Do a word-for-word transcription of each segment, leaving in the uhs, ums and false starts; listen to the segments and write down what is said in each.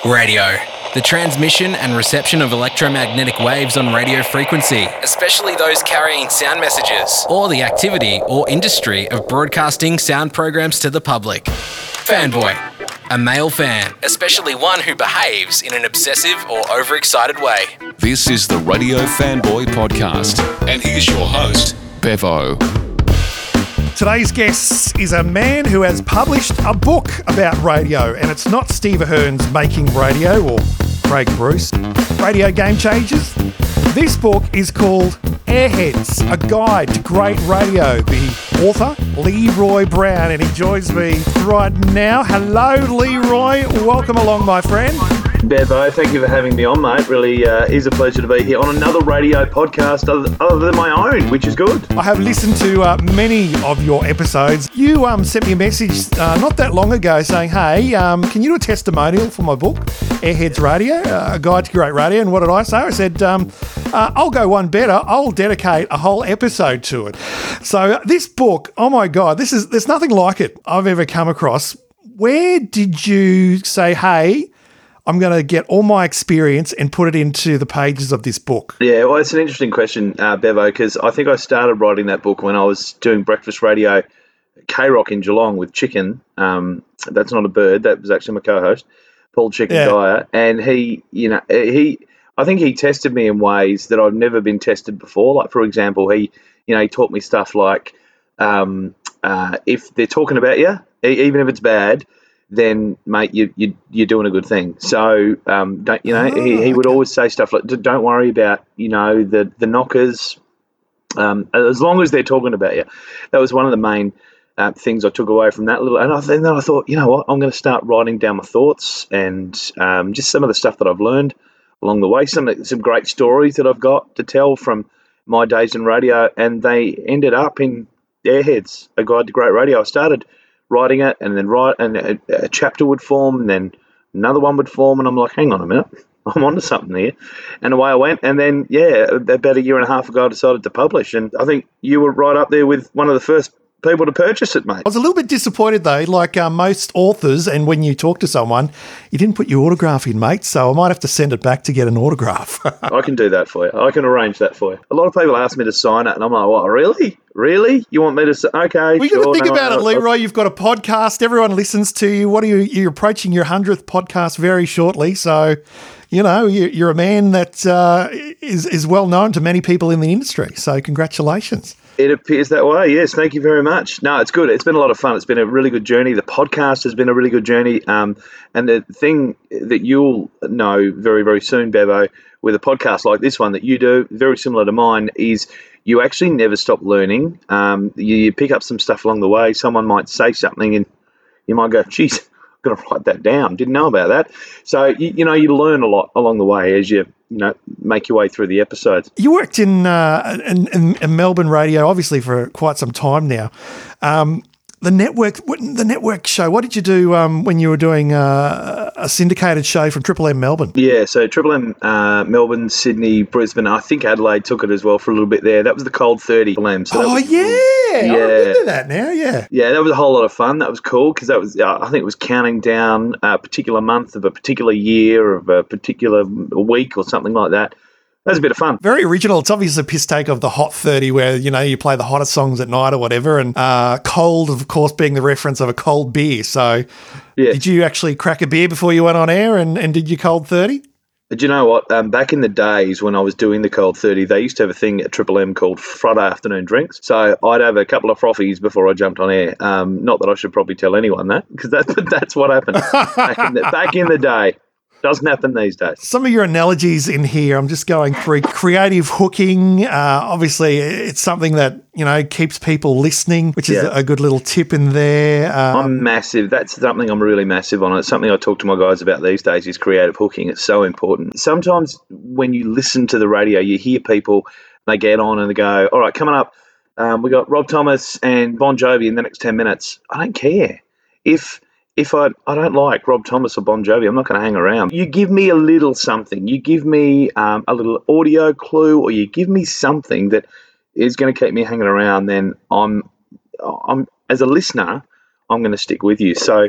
Radio. The transmission and reception of electromagnetic waves on radio frequency, especially those carrying sound messages, or the activity or industry of broadcasting sound programs to the public. Fanboy. A male fan, especially one who behaves in an obsessive or overexcited way. This is the Radio Fanboy Podcast, and here's your host, Bevo. Today's guest is a man who has published a book about radio, and it's not Steve Ahern's Making Radio or Craig Bruce, Radio Game Changers. This book is called Airheads, a guide to great radio. The author, Leroy Brown, and he joins me right now. Hello, Leroy. Welcome along, my friend. Bevo, thank you for having me on, mate. Really uh, is a pleasure to be here on another radio podcast other, other than my own, which is good. I have listened to uh, many of your episodes. You um, sent me a message uh, not that long ago saying, hey, um, can you do a testimonial for my book, Airheads Radio, uh, A Guide to Great Radio? And what did I say? I said, um, uh, I'll go one better. I'll dedicate a whole episode to it. So uh, this book, oh my God, this is there's nothing like it I've ever come across. Where did you say, hey, I'm going to get all my experience and put it into the pages of this book? Yeah, well, it's an interesting question, uh, Bevo, because I think I started writing that book when I was doing breakfast radio K-Rock in Geelong with Chicken. Um, that's not a bird. That was actually my co-host, Paul Chicken yeah. Dyer. And he, you know, he, I think he tested me in ways that I've never been tested before. Like, for example, he, you know, he taught me stuff like um, uh, if they're talking about you, even if it's bad, then, mate, you, you, you're doing a good thing. So, um, don't, you know, oh, he, he would okay. always say stuff like, don't worry about, you know, the, the knockers, um, as long as they're talking about you. That was one of the main uh, things I took away from that little, and, I, and then I thought, you know what, I'm going to start writing down my thoughts and um, just some of the stuff that I've learned along the way, some some great stories that I've got to tell from my days in radio, and they ended up in Airheads, A Guide to Great Radio. I started writing it, and then write, and a, a chapter would form, and then another one would form, and I'm like, hang on a minute, I'm onto something here. And away I went, and then, yeah, about a year and a half ago, I decided to publish, and I think you were right up there with one of the first people to purchase it, mate. I was a little bit disappointed, though, like uh, most authors, and when you talk to someone, you didn't put your autograph in, mate, so I might have to send it back to get an autograph. I can do that for you. I can arrange that for you. A lot of people ask me to sign it, and I'm like, what, really? Really? You want me to say, okay, We've sure. got to think no, about no, it, Leroy. You've got a podcast. Everyone listens to you. What are you? You're approaching your hundredth podcast very shortly. So, you know, you're a man that uh, is, is well known to many people in the industry. So congratulations. It appears that way, yes. Thank you very much. No, it's good. It's been a lot of fun. It's been a really good journey. The podcast has been a really good journey. Um, and the thing that you'll know very, very soon, Bevo, with a podcast like this one that you do, very similar to mine, is you actually never stop learning. Um, you, you pick up some stuff along the way. Someone might say something and you might go, geez, I'm going to write that down. Didn't know about that. So, you, you know, you learn a lot along the way as you, you know, make your way through the episodes. You worked in, uh, in, in, in Melbourne radio, obviously, for quite some time now. Um, the network, the network show. What did you do um, when you were doing uh, a syndicated show from Triple M Melbourne? Yeah, so Triple M uh, Melbourne, Sydney, Brisbane. I think Adelaide took it as well for a little bit there. That was the Cold thirty. So oh was, yeah, yeah, I remember that now. Yeah, yeah, that was a whole lot of fun. That was cool because that was, uh, I think, it was counting down a particular month of a particular year of a particular week or something like that. That was a bit of fun. Very original. It's obviously a piss take of the Hot thirty where, you know, you play the hottest songs at night or whatever, and uh, cold, of course, being the reference of a cold beer. So yeah. Did you actually crack a beer before you went on air and, and did you cold thirty? Do you know what? Um, back in the days when I was doing the Cold thirty, they used to have a thing at Triple M called Friday afternoon drinks. So I'd have a couple of frothies before I jumped on air. Um, not that I should probably tell anyone that, because that's, that's what happened back in the, back in the day. Doesn't happen these days. Some of your analogies in here, I'm just going through creative hooking. Uh, obviously, it's something that, you know, keeps people listening, which is yeah. a good little tip in there. Um, I'm massive. That's something I'm really massive on. It's something I talk to my guys about these days is creative hooking. It's so important. Sometimes when you listen to the radio, you hear people, they get on and they go, all right, coming up, um, we got Rob Thomas and Bon Jovi in the next ten minutes. I don't care. If... If I I don't like Rob Thomas or Bon Jovi, I'm not going to hang around. You give me a little something. You give me um, a little audio clue, or you give me something that is going to keep me hanging around. Then I'm I'm as a listener, I'm going to stick with you. So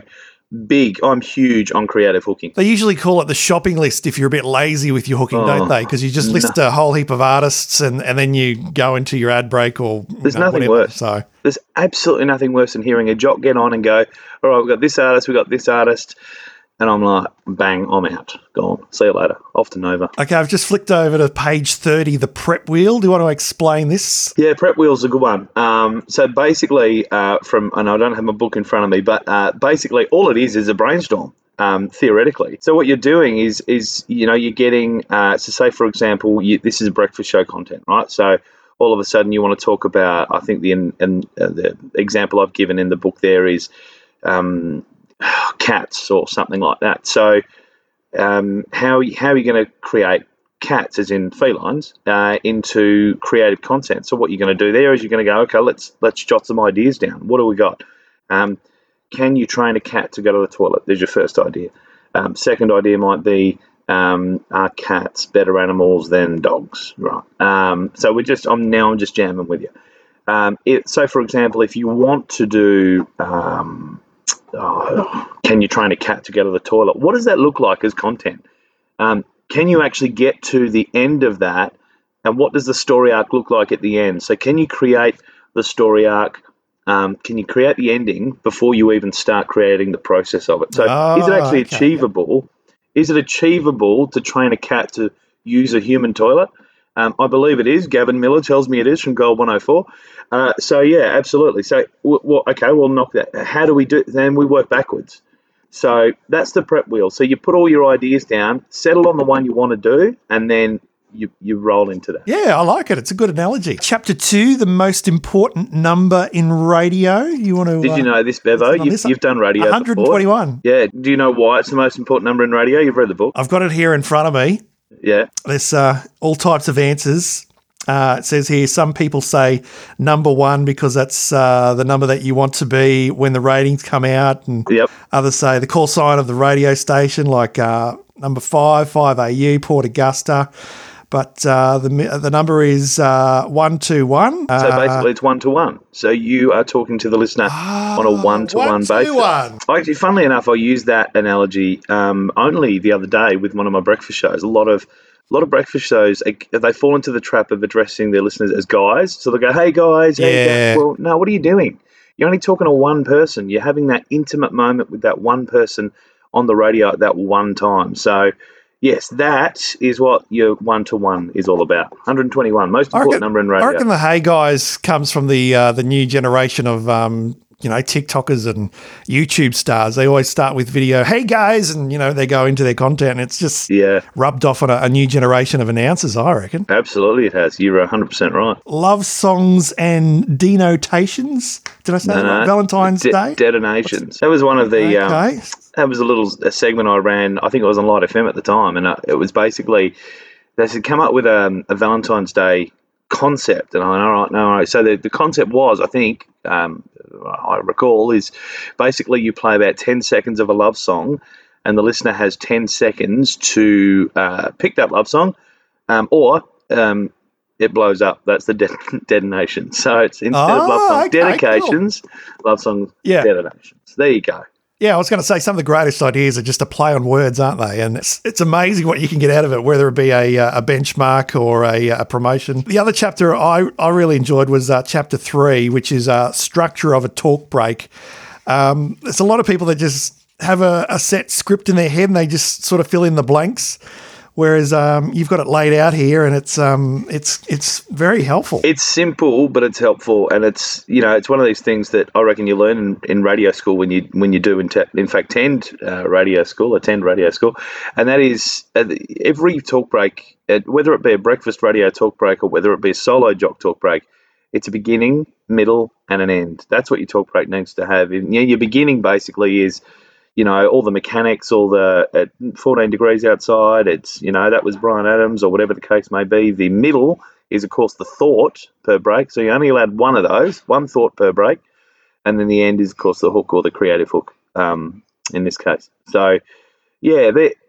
big. I'm huge on creative hooking. They usually call it the shopping list if you're a bit lazy with your hooking, Oh, don't they? Because you just list no. a whole heap of artists and, and then you go into your ad break or you There's know, nothing whatever. worse. So There's absolutely nothing worse than hearing a jock get on and go, all right, we've got this artist, we've got this artist. And I'm like, bang, I'm out. Gone. See you later. Off to Nova. okay, I've just flicked over to page thirty, the prep wheel. Do you want to explain this? Yeah, prep wheel's a good one. Um, so basically, uh, from, and I don't have my book in front of me, but uh, basically all it is is a brainstorm. Um, theoretically. So what you're doing is, is you know, you're getting, uh, so say, for example, you, this is breakfast show content, right? So all of a sudden you want to talk about, I think the, in, in, uh, the example I've given in the book there is um, cats or something like that. So um, how, how are you going to create cats, as in felines, uh, into creative content? So what you're going to do there is you're going to go, okay, let's let's jot some ideas down. What do we got? Um, Can you train a cat to go to the toilet? There's your first idea. Um, second idea might be, um, are cats better animals than dogs? Right. Um, so we're just, I'm now I'm just jamming with you. Um, it, so, for example, if you want to do, um, oh, can you train a cat to go to the toilet? What does that look like as content? Um, can you actually get to the end of that? And what does the story arc look like at the end? So can you create the story arc? Um, can you create the ending before you even start creating the process of it? So Oh, is it actually okay. achievable? Is it achievable to train a cat to use a human toilet? Um, I believe it is. Gavin Miller tells me it is from Gold one oh four. Uh, so, yeah, absolutely. So, w- well, okay, we'll knock that. How do we do it? Then we work backwards. So that's the prep wheel. So you put all your ideas down, settle on the one you want to do, and then you you roll into that. Yeah, I like it. It's a good analogy. Chapter two, the most important number in radio. You want to? Did you uh, know this, Bevo? on You've, this? you've done radio one before. twenty-one. Yeah. Do you know why it's the most important number in radio? You've read the book. I've got it here in front of me. Yeah. There's uh, all types of answers. Uh, it says here, some people say number one because that's uh, the number that you want to be when the ratings come out. And Yep. others say the call sign of the radio station, like uh, number five, five A U, Port Augusta. But uh, the the number is uh, one two one. So Uh, basically, it's one to one. So you are talking to the listener on a one to one basis. one. Actually, funnily enough, I used that analogy um, only the other day with one of my breakfast shows. A lot of a lot of breakfast shows, they fall into the trap of addressing their listeners as guys. So they go, "Hey guys, hey Yeah. guys." Well, no, what are you doing? You're only talking to one person. You're having that intimate moment with that one person on the radio at that one time. So, yes, that is what your one-to-one is all about. one twenty-one, most I important reckon, number in I radio. reckon the Hey Guys comes from the uh, the new generation of um, you know TikTokers and YouTube stars. They always start with video, "Hey guys," and you know they go into their content. And it's just Yeah, rubbed off on a, a new generation of announcers, I reckon. absolutely it has. You're one hundred percent right. Love songs and denotations. Did I say that right? Valentine's De- Day. Detonations. That was one of the... Um, Okay. that was a little a segment I ran. I think it was on Light F M at the time, and uh, it was basically they said come up with a, a Valentine's Day concept, and I went, all right, no, all right. So the, the concept was, I think, um, I recall, is basically you play about ten seconds of a love song, and the listener has ten seconds to uh, pick that love song, um, or um, it blows up. That's the de- detonation. So it's instead of love Oh, song okay, dedications, love song Yeah. detonations. There you go. Yeah, I was going to say some of the greatest ideas are just a play on words, aren't they? And it's it's amazing what you can get out of it, whether it be a uh, a benchmark or a, a promotion. The other chapter I, I really enjoyed was uh, chapter three, which is uh, structure of a talk break. Um, there's a lot of people that just have a, a set script in their head and they just sort of fill in the blanks. Whereas um, you've got it laid out here, and it's um, it's it's very helpful. It's simple, but it's helpful, and it's you know it's one of these things that I reckon you learn in, in radio school when you when you do in, te- in fact tend uh, radio school, attend radio school, and that is uh, every talk break, uh, whether it be a breakfast radio talk break or whether it be a solo jock talk break, it's a beginning, middle, and an end. That's what your talk break needs to have. And, you know, your beginning basically is, you know, all the mechanics, all the at fourteen degrees outside, it's, you know, that was Brian Adams or whatever the case may be. The middle is, of course, the thought per break. So you're only allowed one of those, one thought per break. And then the end is, of course, the hook or the creative hook um, in this case. So, yeah,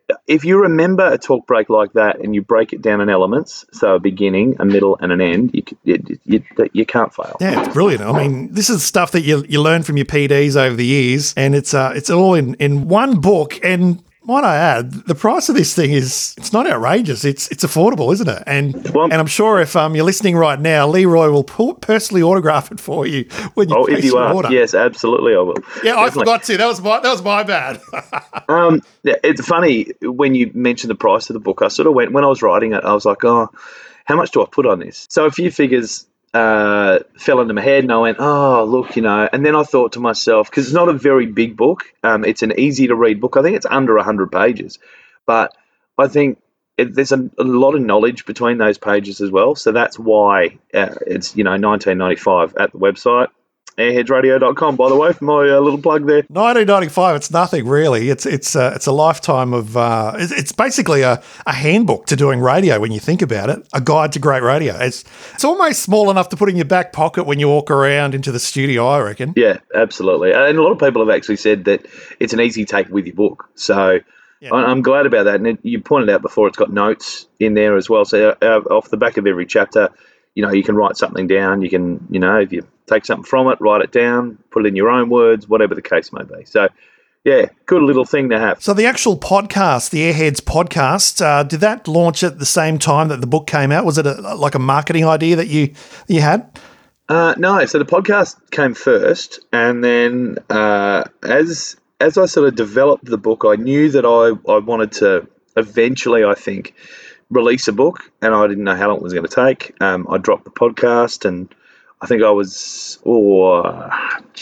if you remember a talk break like that and you break it down in elements, so a beginning, a middle, and an end, you you, you, you can't fail. Yeah, it's brilliant. I mean, this is stuff that you you learn from your P Ds over the years, and it's uh it's all in, in one book. And might I add, the price of this thing is, it's not outrageous. It's it's affordable, isn't it? And Well, and I'm sure if um you're listening right now, Leroy will pu- personally autograph it for you when you Oh, place if you your are, order. yes, absolutely, I will. Yeah, I Definitely. forgot to. That was my that was my bad. Um, yeah, it's funny when you mentioned the price of the book. I sort of went when I was writing it. I was like, oh, how much do I put on this? So a few figures uh, fell into my head, and I went, oh, look, you know. And then I thought to myself, because it's not a very big book. Um, it's an easy to read book. I think it's under a hundred pages, but I think it, there's a, a lot of knowledge between those pages as well. So that's why uh, it's you know nineteen ninety-five at the website. airheads radio dot com, by the way, for my uh, little plug there. nineteen ninety-five. It's nothing really. It's it's uh, it's a lifetime of. Uh, it's, it's basically a, a handbook to doing radio when you think about it. A guide to great radio. It's it's almost small enough to put in your back pocket when you walk around into the studio, I reckon. Yeah, absolutely. And a lot of people have actually said that it's an easy take with your book. So Yeah. I- I'm glad about that. And it, you pointed out before, it's got notes in there as well. So uh, off the back of every chapter, you know, you can write something down. You can, you know, if you take something from it, write it down, put it in your own words, whatever the case may be. So, yeah, good little thing to have. So the actual podcast, the Airheads podcast, uh, did that launch at the same time that the book came out? Was it a, like a marketing idea that you you had? Uh, no, so the podcast came first, and then uh, as as I sort of developed the book, I knew that I, I wanted to eventually, I think, release a book, and I didn't know how long it was going to take. Um, I dropped the podcast, and I think I was oh,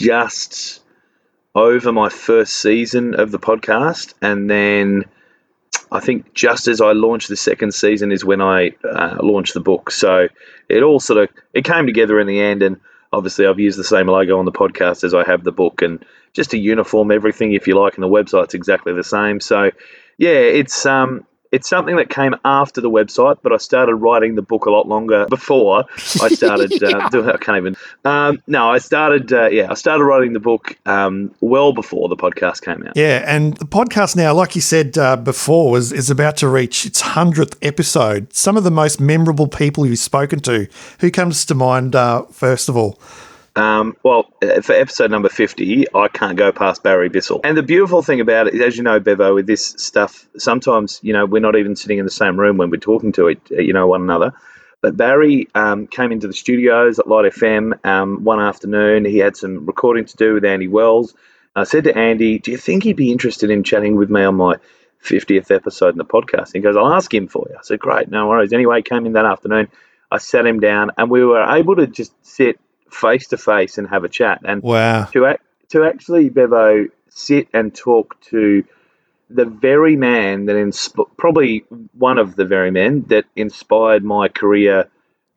just over my first season of the podcast, and then I think just as I launched the second season is when I uh, launched the book. So it all sort of it came together in the end, and obviously I've used the same logo on the podcast as I have the book, and just to uniform everything, if you like, and the website's exactly the same. So yeah, it's um it's something that came after the website, but I started writing the book a lot longer before I started. Yeah. uh, doing, I can't even. Um, no, I started. Uh, yeah, I started writing the book um, well before the podcast came out. Yeah, and the podcast now, like you said uh, before, is, is about to reach its hundredth episode. Some of the most memorable people you've spoken to. Who comes to mind uh, first of all? Um, well, uh, for episode number fifty, I can't go past Barry Bissell. And the beautiful thing about it is, as you know, Bevo, with this stuff, sometimes, you know, we're not even sitting in the same room when we're talking to it, you know, one another. But Barry um, came into the studios at Light F M um, one afternoon. He had some recording to do with Andy Wells. I said to Andy, do you think he'd be interested in chatting with me on my fiftieth episode in the podcast? He goes, I'll ask him for you. I said, great, no worries. Anyway, he came in that afternoon. I sat him down, and we were able to just sit face to face and have a chat. And Wow. to act, to actually, Bevo, sit and talk to the very man that insp- probably one of the very men that inspired my career,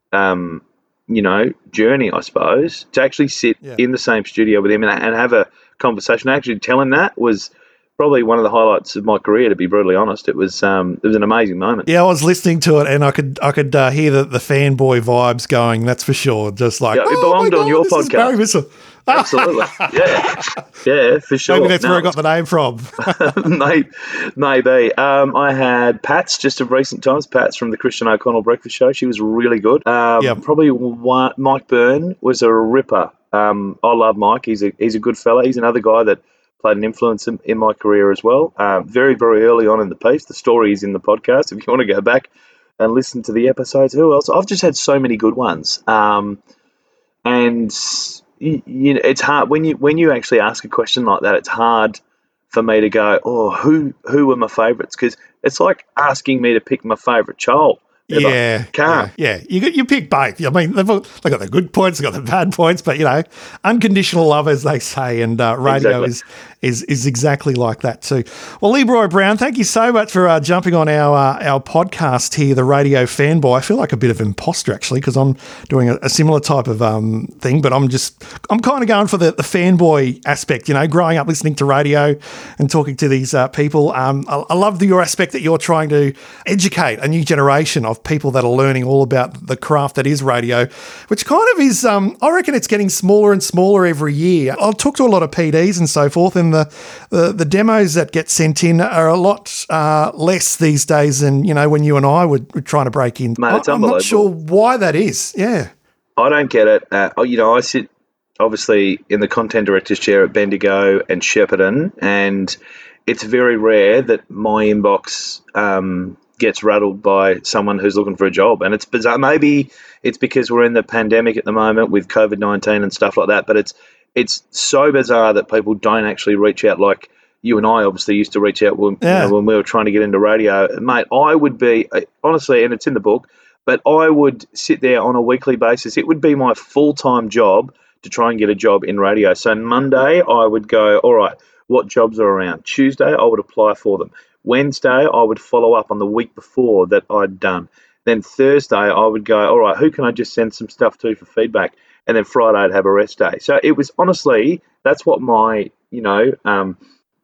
um, you know, journey, I suppose, to actually sit Yeah. in the same studio with him and, and have a conversation. Actually, tell him that was probably one of the highlights of my career. To be brutally honest, it was um, it was an amazing moment. Yeah, I was listening to it, and I could I could uh, hear the, the fanboy vibes going. That's for sure. Just like Yeah, it oh belonged my on God, your this is podcast. Barry Bissell. Absolutely, yeah, yeah, for sure. Maybe that's No, where I got the name from. Maybe, maybe. Um, I had Pats just of recent times. Pats from the Christian O'Connell Breakfast Show. She was really good. Um, Yep. Probably one, Mike Byrne was a ripper. Um, I love Mike. He's a he's a good fella. He's another guy that played an influence in, in my career as well. Um, very very early on in the piece. The story is in the podcast. If you want to go back and listen to the episodes. Who else? I've just had so many good ones. Um, and you, you know, it's hard when you when you actually ask a question like that. It's hard for me to go, oh, who who were my favourites? Because it's like asking me to pick my favourite child. They're like, Yeah, can't. yeah, yeah. You got you pick both. I mean, they've, all- they've got the good points, they've got the bad points, but you know, unconditional love, as they say, and uh, radio Exactly. is is is exactly like that too. Well, Leroy Brown, thank you so much for uh, jumping on our uh, our podcast here, the Radio Fanboy. I feel like a bit of imposter actually because I'm doing a, a similar type of um, thing, but I'm just I'm kind of going for the, the fanboy aspect. You know, growing up listening to radio and talking to these uh, people. Um, I, I love the, your aspect that you're trying to educate a new generation of of people that are learning all about the craft that is radio, which kind of is, um, I reckon it's getting smaller and smaller every year. I'll talk to a lot of P Ds and so forth, and the, the, the demos that get sent in are a lot uh, less these days than, you know, when you and I were, were trying to break in. Mate, it's I, I'm not sure unbelievable. why that is. Yeah. I don't get it. Uh, you know, I sit obviously in the content director's chair at Bendigo and Shepparton, and it's very rare that my inbox um, gets rattled by someone who's looking for a job. And it's bizarre. Maybe it's because we're in the pandemic at the moment with COVID nineteen and stuff like that, but it's it's so bizarre that people don't actually reach out like you and I obviously used to reach out when, Yeah. you know, when we were trying to get into radio. Mate, I would be, honestly, and it's in the book, but I would sit there on a weekly basis. It would be my full-time job to try and get a job in radio. So Monday, I would go, all right, what jobs are around? Tuesday, I would apply for them. Wednesday, I would follow up on the week before that I'd done. Then Thursday, I would go, all right, who can I just send some stuff to for feedback? And then Friday, I'd have a rest day. So it was honestly, that's what my, you know, um,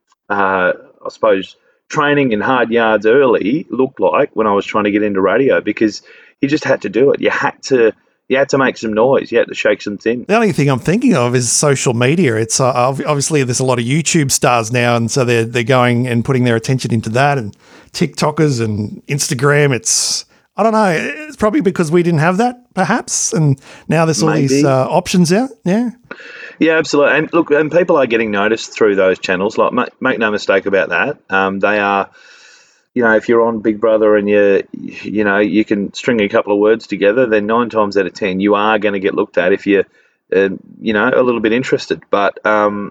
uh, I suppose, training in hard yards early looked like when I was trying to get into radio, because you just had to do it. You had to you had to make some noise. You had to shake some tin. The only thing I'm thinking of is social media. It's uh, ob- obviously there's a lot of YouTube stars now, and so they're they're going and putting their attention into that, and TikTokers and Instagram. It's I don't know. It's probably because we didn't have that, perhaps, and now there's all Maybe. these uh, options out. Yeah. Yeah, absolutely. And look, and people are getting noticed through those channels. Like, make, make no mistake about that. Um, they are, you know, if you're on Big Brother and you, you know, you can string a couple of words together, then nine times out of ten, you are going to get looked at if you're, uh, you know, a little bit interested. But um,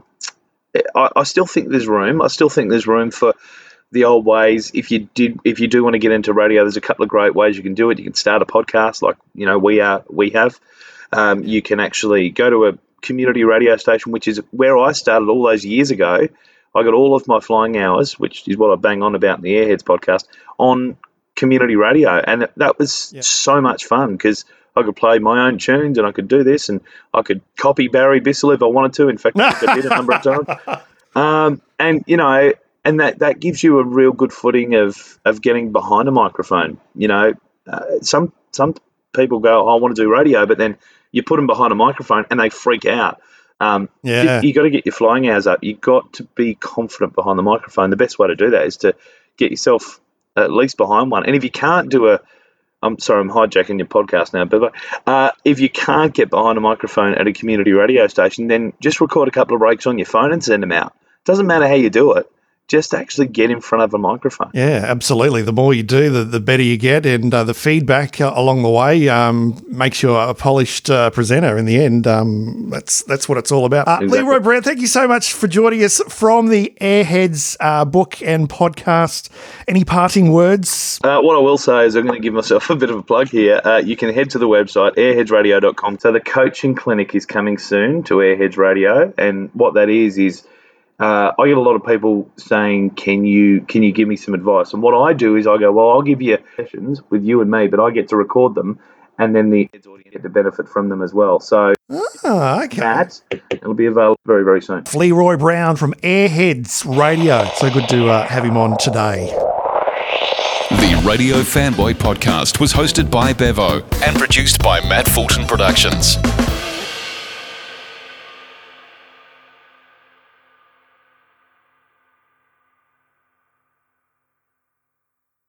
I, I still think there's room. I still think there's room for the old ways. If you did, if you do want to get into radio, there's a couple of great ways you can do it. You can start a podcast, like you know we are, we have. Um, you can actually go to a community radio station, which is where I started all those years ago. I got all of my flying hours, which is what I bang on about in the Airheads podcast, on community radio. And that was Yeah. so much fun because I could play my own tunes and I could do this and I could copy Barry Bissell if I wanted to. In fact, I did a number of times. Um, and, you know, and that, that gives you a real good footing of, of getting behind a microphone. You know, uh, some some people go, oh, I want to do radio, but then you put them behind a microphone and they freak out. Um, Yeah. You, you got to get your flying hours up. You got to be confident behind the microphone. The best way to do that is to get yourself at least behind one. And if you can't do a, I'm sorry, I'm hijacking your podcast now, but uh, if you can't get behind a microphone at a community radio station, then just record a couple of breaks on your phone and send them out. Doesn't matter how you do it. Just actually get in front of a microphone. Yeah, absolutely. The more you do, the, the better you get, and uh, the feedback uh, along the way um, makes you a polished uh, presenter in the end. Um, that's that's what it's all about. Uh, Exactly. Leroy Brown, thank you so much for joining us from the Airheads uh, book and podcast. Any parting words? Uh, what I will say is I'm going to give myself a bit of a plug here. Uh, you can head to the website, airheads radio dot com. So the coaching clinic is coming soon to Airheads Radio, and what that is is Uh, I get a lot of people saying, can you can you give me some advice? And what I do is I go, well, I'll give you sessions with you and me, but I get to record them, and then the audience get to benefit from them as well. So Oh, okay. that, it'll be available very, very soon. Leroy Brown from Airheads Radio. So good to uh, have him on today. The Radio Fanboy Podcast was hosted by Bevo and produced by Matt Fulton Productions.